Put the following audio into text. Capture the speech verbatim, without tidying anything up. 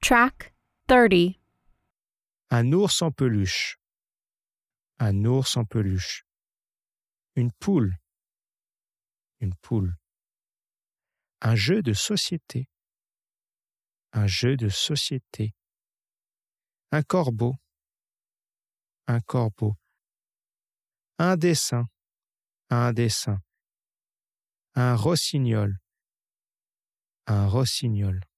Track thirty. Un ours en peluche. Un ours en peluche. Une poule. Une poule. Un jeu de société. Un jeu de société. Un corbeau. Un corbeau. Un dessin. Un dessin. Un rossignol. Un rossignol.